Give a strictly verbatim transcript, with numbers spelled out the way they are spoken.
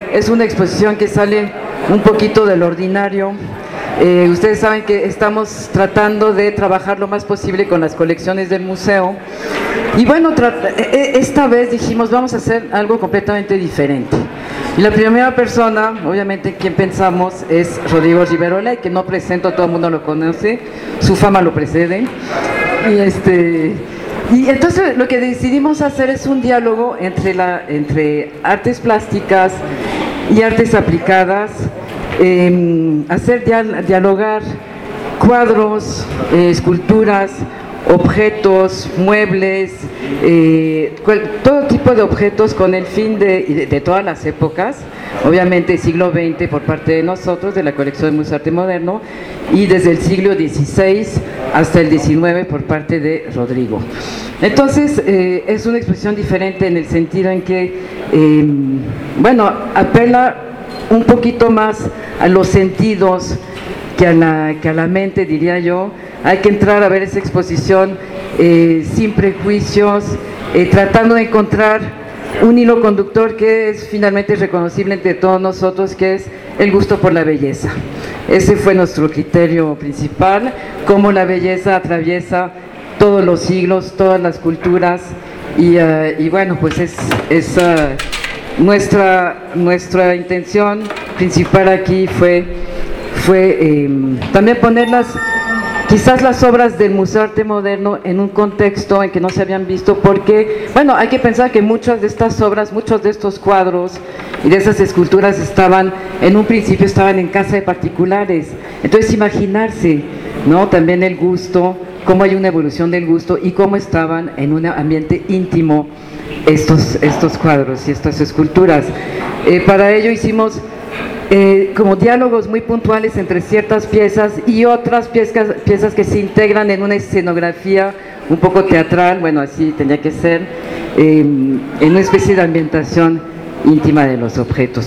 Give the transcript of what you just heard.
es una exposición que sale un poquito del ordinario. Eh, ustedes saben que estamos tratando de trabajar lo más posible con las colecciones del museo y bueno, esta vez dijimos vamos a hacer algo completamente diferente. Y la primera persona, obviamente, quien pensamos es Rodrigo Riverola, que no presento, todo el mundo lo conoce, su fama lo precede. Y, este, y entonces lo que decidimos hacer es un diálogo entre, la, entre artes plásticas y artes aplicadas, eh, hacer dial, dialogar cuadros, eh, esculturas, objetos, muebles, eh, cual, todo tipo de objetos con el fin de, de, de todas las épocas, obviamente siglo veinte por parte de nosotros, de la colección del Museo de Arte Moderno, y desde el siglo dieciséis hasta el diecinueve por parte de Rodrigo. Entonces, eh, es una exposición diferente en el sentido en que, eh, bueno, apela un poquito más a los sentidos que a la, que a la mente, diría yo. Hay que entrar a ver esa exposición eh, sin prejuicios, eh, tratando de encontrar un hilo conductor que es finalmente reconocible entre todos nosotros, que es el gusto por la belleza. Ese fue nuestro criterio principal, cómo la belleza atraviesa todos los siglos, todas las culturas, y, uh, y bueno, pues es, es uh, nuestra, nuestra intención principal aquí fue, fue eh, también ponerlas, quizás las obras del Museo de Arte Moderno en un contexto en que no se habían visto, porque, bueno, hay que pensar que muchas de estas obras, muchos de estos cuadros y de esas esculturas estaban, en un principio estaban en casa de particulares. Entonces imaginarse, ¿no?, también el gusto, cómo hay una evolución del gusto y cómo estaban en un ambiente íntimo estos, estos cuadros y estas esculturas. Eh, para ello hicimos Eh, como diálogos muy puntuales entre ciertas piezas y otras piezas, piezas que se integran en una escenografía un poco teatral, bueno, así tenía que ser, eh, en una especie de ambientación íntima de los objetos.